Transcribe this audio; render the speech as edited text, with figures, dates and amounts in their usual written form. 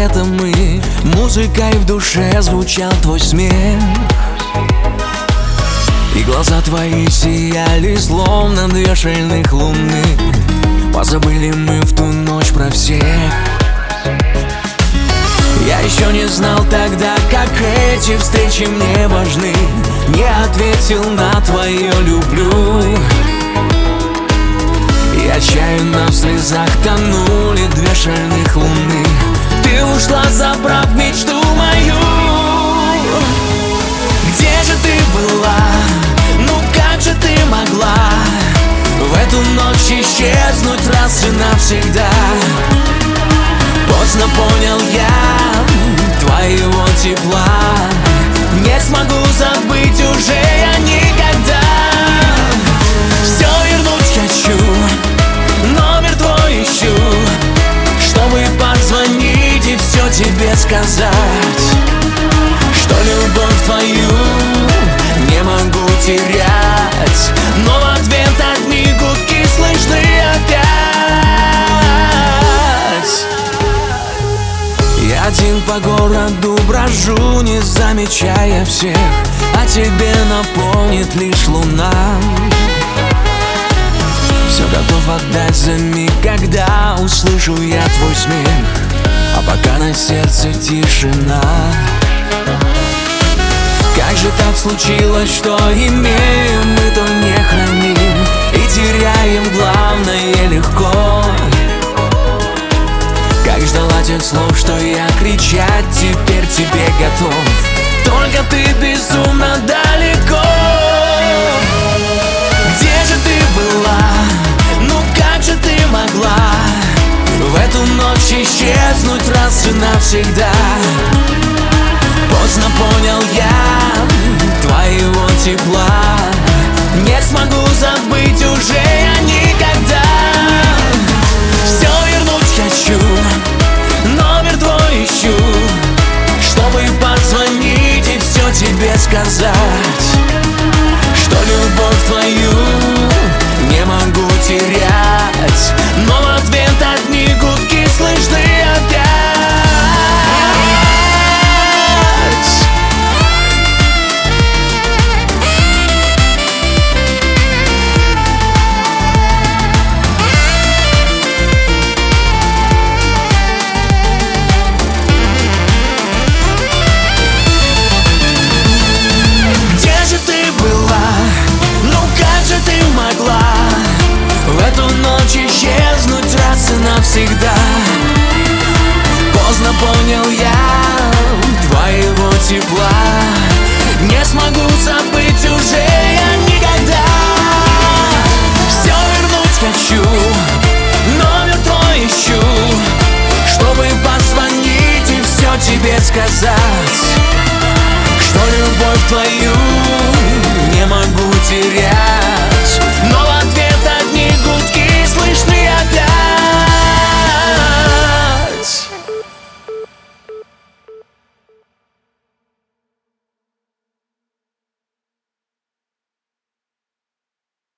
где-то мы, музыкой в душе звучал твой смех, и глаза твои сияли, словно две шальных луны. Позабыли мы в ту ночь про всех. Я еще не знал тогда, как эти встречи мне важны. Не ответил на твое «люблю». И отчаянно в слезах тонули две шальных луны. Ты ушла, забрав мечту мою. Где же ты была? Ну как же ты могла в эту ночь исчезнуть раз и навсегда? Поздно понял я твоего тепла. Не смогу забыть уже я никогда. Все вернуть хочу, номер твой ищу, чтобы позвонить и все тебе сказать, что любовь твою не могу терять. Но в ответ одни гудки слышны опять. Я один по городу брожу, не замечая всех, а тебе напомнит лишь луна. Все готов отдать за миг, когда услышу я твой смех, а пока на сердце тишина. Как же так случилось, что имеем мы, то не храним, и теряем главное легко? Как ждала тех слов, что я кричать теперь тебе готов, только ты безумно далеко. Где же ты была? Ну как же ты могла в эту ночь исчезнуть раз и навсегда? Поздно понял я твоего тепла. Не смогу забыть уже я никогда. Все вернуть хочу, номер твой ищу, чтобы позвонить и все тебе сказать, что любовь твою не могу терять. Но в ответ одни гудки слышны опять. Исчезнуть раз и навсегда. Поздно понял я твоего тепла. Не смогу забыть уже я никогда. Все вернуть хочу, номер твой ищу, чтобы позвонить и все тебе сказать,